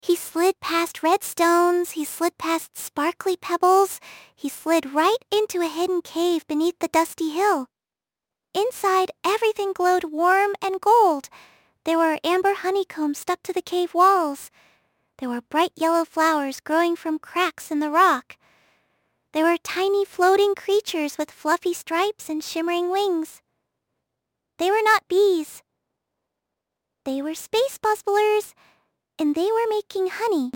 He slid past red stones, he slid past sparkly pebbles, he slid right into a hidden cave beneath the dusty hill. Inside, everything glowed warm and gold. There were amber honeycombs stuck to the cave walls. There were bright yellow flowers growing from cracks in the rock. There were tiny floating creatures with fluffy stripes and shimmering wings. They were not bees. They were space buzzblers, and they were making honey.